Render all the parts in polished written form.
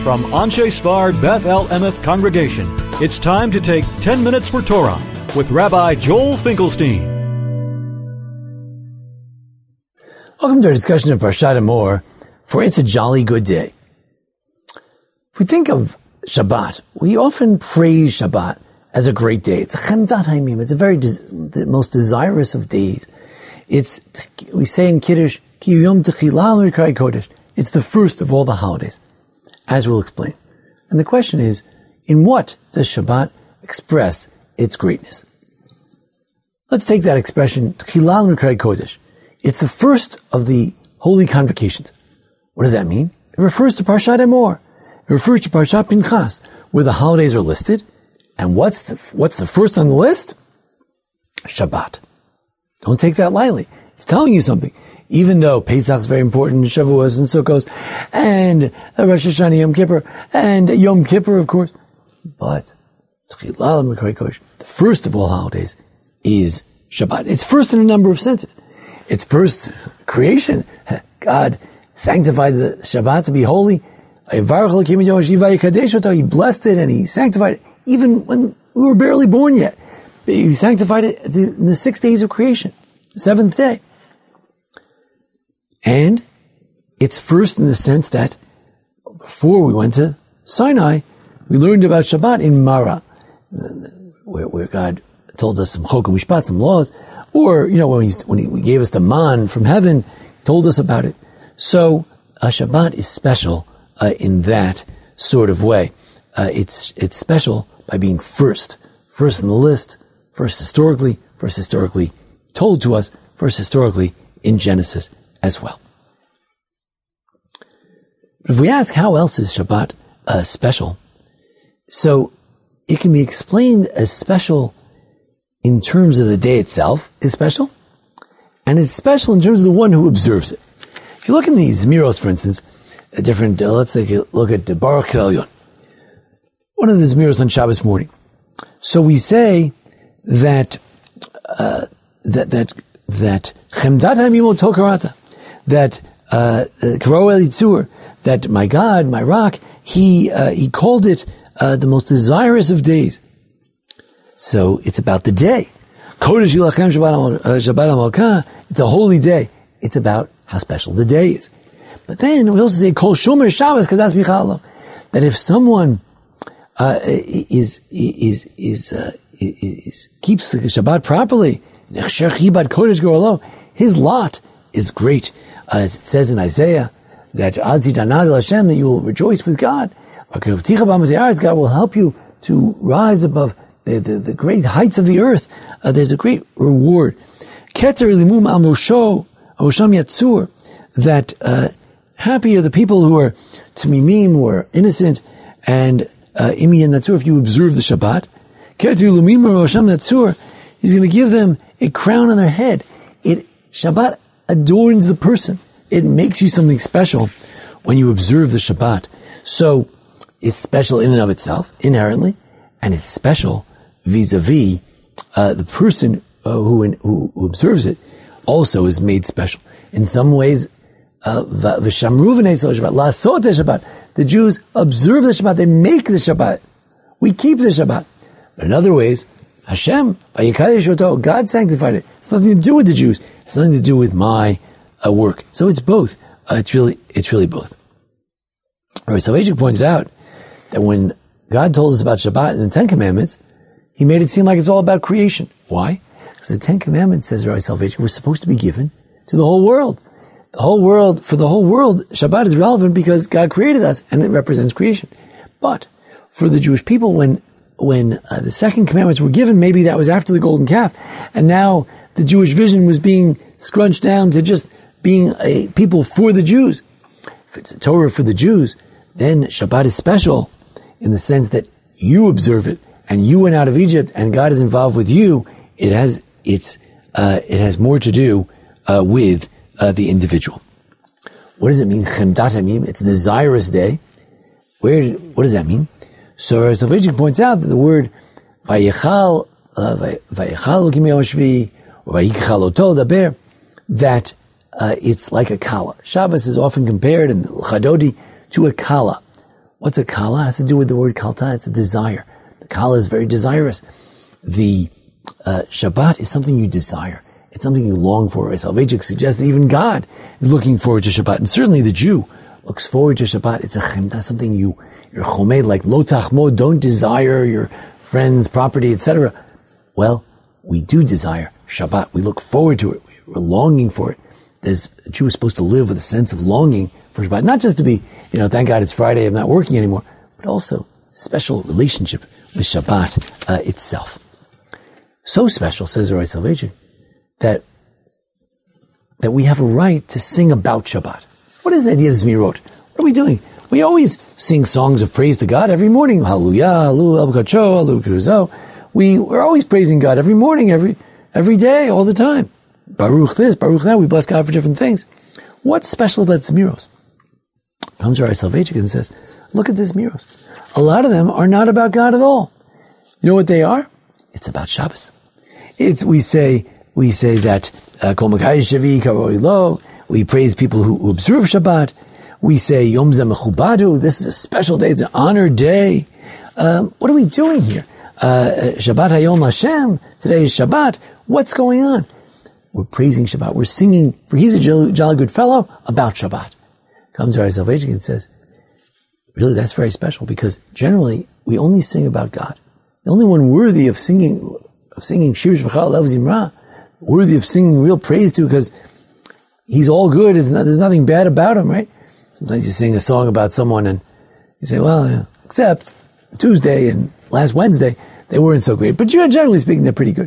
From Anshe Sfard Beth El Emeth Congregation, it's time to take 10 Minutes for Torah with Rabbi Joel Finkelstein. Welcome to our discussion of Parshat Emor, for it's a jolly good day. If we think of Shabbat, we often praise Shabbat as a great day. It's a Chemdat Hayamim. It's the most desirous of days. We say in Kiddush, Ki Yom Techilal Mikrai Kodesh. It's the first of all the holidays, as we'll explain. And the question is, in what does Shabbat express its greatness? Let's take that expression, Techilal Mikrai Kodesh. It's the first of the holy convocations. What does that mean? It refers to Parshat Emor. It refers to Parshat Pinchas, where the holidays are listed. And what's the first on the list? Shabbat. Don't take that lightly. It's telling you something. Even though Pesach is very important, Shavuos and Sukkot, and Rosh Hashanah, Yom Kippur, and Yom Kippur, of course. But the first of all holidays is Shabbat. It's first in a number of senses. It's first creation. God sanctified the Shabbat to be holy. He blessed it and he sanctified it even when we were barely born yet. He sanctified it in the 6 days of creation, the seventh day. And it's first in the sense that before we went to Sinai, we learned about Shabbat in Mara, where God told us some chok and mishpat, some laws, or, when he gave us the man from heaven, told us about it. So, Shabbat is special in that sort of way. It's special by being first in the list, first historically told to us, first historically in Genesis as well. But if we ask how else is Shabbat special, so it can be explained as special in terms of the day itself is special, and it's special in terms of the one who observes it. If you look in these Zmiros, for instance, let's take a look at the Baruch Elyon, one of the Zmiros on Shabbos morning. So we say that Chemdat Hamimo Tokarata, that Karo Elitzur, that my God, my rock, he called it the most desirous of days. So it's about the day. Kodesh Yilachem Shabbat HaMalkah. It's a holy day. It's about how special the day is. But then we also say Kol Shomer Shabbos Kadas Michalo, that if someone keeps the Shabbat properly, his lot is great. As it says in Isaiah, that that you will rejoice with God. God will help you to rise above the great heights of the earth. There's a great reward. That happy are the people who are tamimim, who are innocent, and imi and natsur, if you observe the Shabbat. He's going to give them a crown on their head. Shabbat adorns the person. It makes you something special when you observe the Shabbat. So it's special in and of itself, inherently, and it's special vis-a-vis the person who observes it also is made special. In some ways, the Jews observe the Shabbat, they make the Shabbat. We keep the Shabbat. But in other ways, Hashem, God sanctified it. It's nothing to do with the Jews. It's nothing to do with my work. So it's both. It's really both. Rabbi Soloveitchik pointed out that when God told us about Shabbat in the Ten Commandments, he made it seem like it's all about creation. Why? Because the Ten Commandments, says Rabbi Soloveitchik, were supposed to be given to the whole world. For the whole world, Shabbat is relevant because God created us and it represents creation. But for the Jewish people, when the second commandments were given, maybe that was after the golden calf, and now the Jewish vision was being scrunched down to just being a people for the Jews. If it's a Torah for the Jews, then Shabbat is special in the sense that you observe it and you went out of Egypt and God is involved with you. It has more to do with the individual. What does it mean? Chemdat Hamim. It's a desirous day. What does that mean? So Soloveitchik points out that the word Vayichal Shvi or Vayichal Oto Daber, that it's like a kala. Shabbos is often compared in Chadodi to a kala. What's a kala? It has to do with the word kalta. It's a desire. The kala is very desirous. The Shabbat is something you desire. It's something you long for. Soloveitchik suggests that even God is looking forward to Shabbat. And certainly the Jew looks forward to Shabbat. It's a chemda, something you're chomed, like lo tachmo, don't desire your friend's property, etc. Well, we do desire Shabbat. We look forward to it. We're longing for it. A Jew is supposed to live with a sense of longing for Shabbat. Not just to be, thank God it's Friday, I'm not working anymore, but also special relationship with Shabbat itself. So special, says the Rabbi Soloveitchik, that we have a right to sing about Shabbat. What is the idea of Zmirot? What are we doing? We always sing songs of praise to God every morning. Hallelujah, hallelujah, hallelujah. We're always praising God every morning, every day, all the time. Baruch this, Baruch that. We bless God for different things. What's special about Zmiros? Comes Rabbi Soloveitchik and says, look at the Zmiros. A lot of them are not about God at all. You know what they are? It's about Shabbos. We say that Kol Makadosh Shavi Karoi Lo. We praise people who observe Shabbat. We say Yom Zeh Mechubadu. This is a special day. It's an honored day. What are we doing here? Shabbat Hayom Hashem. Today is Shabbat. What's going on? We're praising Shabbat. We're singing, for he's a jolly good fellow, about Shabbat. Comes Rabbi Soloveitchik and says, really, that's very special, because generally we only sing about God. The only one worthy of singing Shir Shvachal Lev Zimra, worthy of singing real praise to, because he's all good. There's nothing bad about him, right? Sometimes you sing a song about someone and you say, well, except Tuesday and last Wednesday, they weren't so great. But generally speaking, they're pretty good.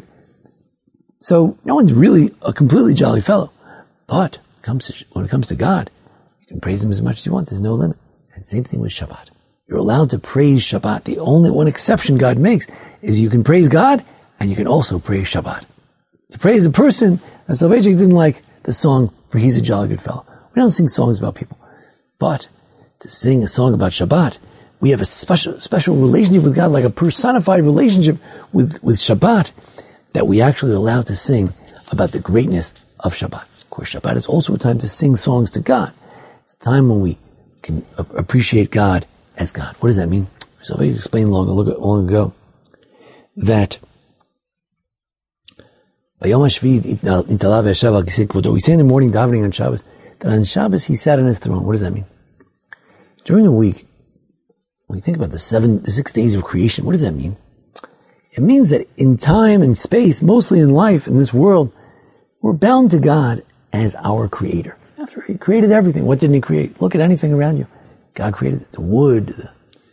So no one's really a completely jolly fellow. But when it comes to God, you can praise him as much as you want. There's no limit. And same thing with Shabbat. You're allowed to praise Shabbat. The only one exception God makes is you can praise God and you can also praise Shabbat. To praise a person, as Soloveitchik didn't like the song for He's a Jolly Good Fellow. We don't sing songs about people. But to sing a song about Shabbat, we have a special relationship with God, like a personified relationship with Shabbat, that we actually are allowed to sing about the greatness of Shabbat. Of course, Shabbat is also a time to sing songs to God. It's a time when we can appreciate God as God. What does that mean? So I explained long ago that we say in the morning davening on Shabbos that on Shabbos he sat on his throne. What does that mean? During the week, when you think about the 6 days of creation, what does that mean? It means that in time and space, mostly in life, in this world, we're bound to God as our creator. After he created everything, what didn't he create? Look at anything around you. God created the wood, the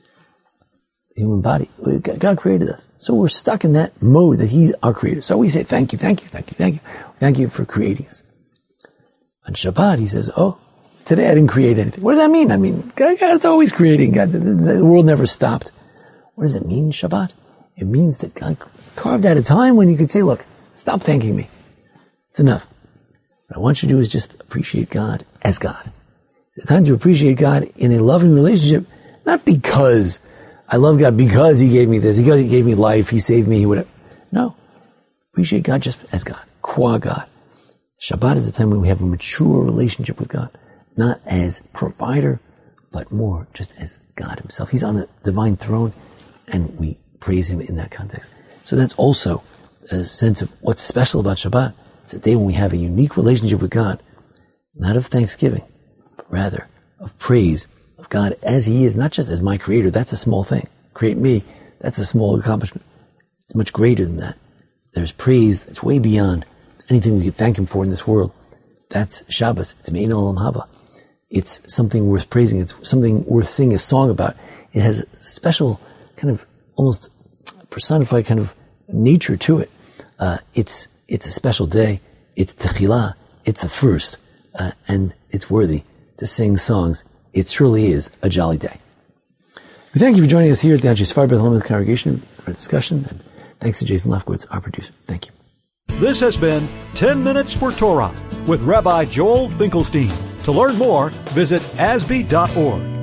human body. God created us. So we're stuck in that mode that he's our creator. So we say, thank you, thank you, thank you, thank you. Thank you for creating us. On Shabbat, he says, oh, today I didn't create anything. What does that mean? I mean, God's always creating. The world never stopped. What does it mean, Shabbat? It means that God carved out a time when you could say, look, stop thanking me. It's enough. What I want you to do is just appreciate God as God. It's time to appreciate God in a loving relationship, not because I love God because he gave me this, he gave me life, he saved me, whatever. No. Appreciate God just as God, qua God. Shabbat is the time when we have a mature relationship with God, not as provider, but more just as God himself. He's on the divine throne, and we praise him in that context. So that's also a sense of what's special about Shabbat. It's a day when we have a unique relationship with God, not of thanksgiving, but rather of praise of God as he is, not just as my creator. That's a small thing. Create me, that's a small accomplishment. It's much greater than that. There's praise that's way beyond anything we could thank him for in this world. That's Shabbos. It's Me'ein Olam Haba. It's something worth praising. It's something worth singing a song about. It has a special kind of almost personified kind of nature to it. It's a special day. It's Tehillah. It's the first. And it's worthy to sing songs. It truly is a jolly day. We thank you for joining us here at the Sfar Beth Elameth Congregation for a discussion. And thanks to Jason Lefkowitz, our producer. Thank you. This has been 10 Minutes for Torah with Rabbi Joel Finkelstein. To learn more, visit asb.org.